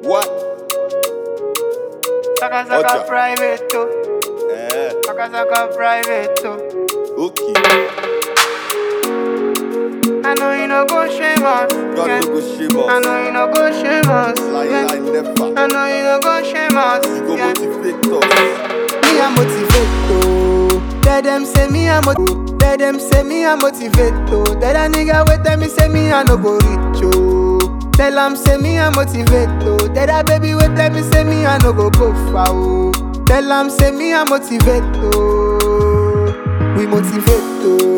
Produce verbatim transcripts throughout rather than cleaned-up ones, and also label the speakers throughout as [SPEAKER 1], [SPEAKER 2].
[SPEAKER 1] What?
[SPEAKER 2] Saka saka
[SPEAKER 1] Ocha.
[SPEAKER 2] private too.
[SPEAKER 1] Eh,
[SPEAKER 2] Saka saka private too.
[SPEAKER 1] okay.
[SPEAKER 2] I know you no go shame us.
[SPEAKER 1] God
[SPEAKER 2] yeah.
[SPEAKER 1] no go shame
[SPEAKER 2] I
[SPEAKER 1] us.
[SPEAKER 2] know you no go shame us.
[SPEAKER 1] Lie,
[SPEAKER 2] yeah.
[SPEAKER 1] lie, never.
[SPEAKER 2] I know you no go shame us.
[SPEAKER 1] You go
[SPEAKER 2] yeah.
[SPEAKER 1] motivate us.
[SPEAKER 2] Me a motivate to. Tell them say me a motivate. Tell them say me a motivate to. Tell a nigga wait tell me say me a no go reach oh. Tell them say me a motivate to. Tell a baby wait tell me say me a no go go far oh. Tell them say me a motivate to. We motivate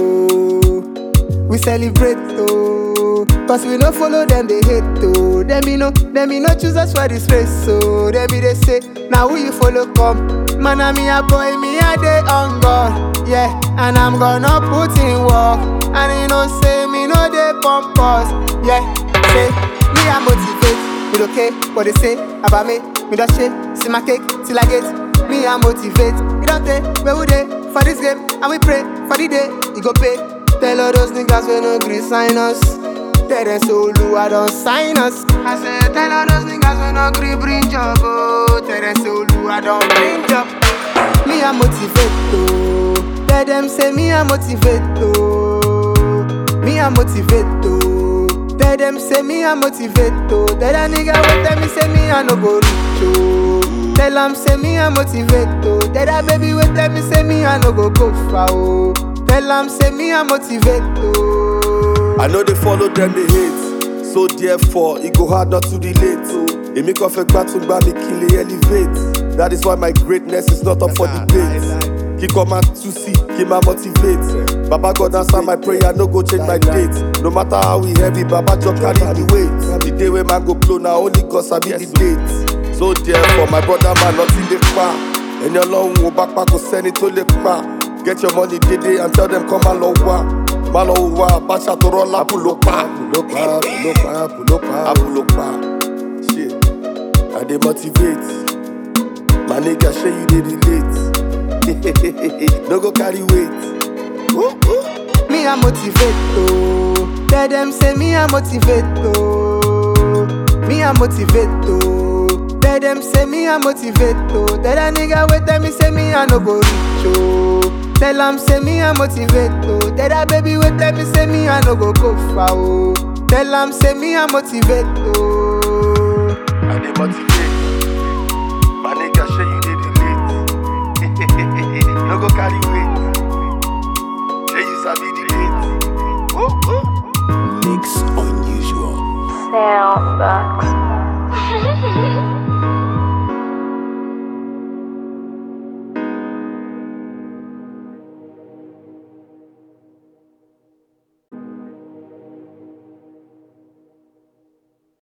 [SPEAKER 2] to. We celebrate to. Cause we no follow them they hate to. Them me no, them me no choose us for this race so. Them me they say now who you follow come. Man a me a boy me a day on God. Yeah, and I'm gonna put in work. And you know say me no dey pump us. Yeah, say me a motivate. Me okay what they say about me. Me just shake, see my cake till I get. Me a motivate. You don't take where we dey for this game and we pray for the day you go pay. Tell all those niggas we no gree sign us. Tell them so I don't sign us. I say tell all those niggas we no gree bring job. Oh, tell them so I don't bring job. Me a motivate to. Tell them say me a motivate to. Me a motivate to. Tell them say me a motivate to. Tell a nigga wait tell me say me a no go reach oh. Tell them say me a motivate to. Tell a baby wait tell me say me a no go go far oh. Tell them say me a motivate to.
[SPEAKER 1] I know they follow them, they hate. So therefore, it go hard not to relate. It make off a battle by me kill it, elevate. That is why my greatness is not up for debate. He come out to see, he ma motivate. Baba God answer my prayer, no go change my date. No matter how we heavy, Baba just carry the weight. The day when man go blow, now only God sabi the date. So therefore, my brother man, nothing they pa. And your long wo back back go send it to the pa. Get your money today and tell them come and lowa. Malo wa bacha to roll up pull up pull up pull up pull up pull up shit. I dey motivate. My nigga show you dey relate. No go carry weight. Ooh, ooh.
[SPEAKER 2] Me a motivate to. Tell them say me a motivate to. Me a motivate to. Tell them say me a motivate to. Tell a nigga wait tell me say me a no go reach oh. Tell them say me a motivate to. Tell a baby wait tell me say me a no go go far oh. Tell them say me a motivate to.
[SPEAKER 1] I dey motivate. My nigga show you dey relate. No go carry weight. Say you sabi the late. Ooh, ooh.
[SPEAKER 3] Mix unusual.
[SPEAKER 4] Sound box.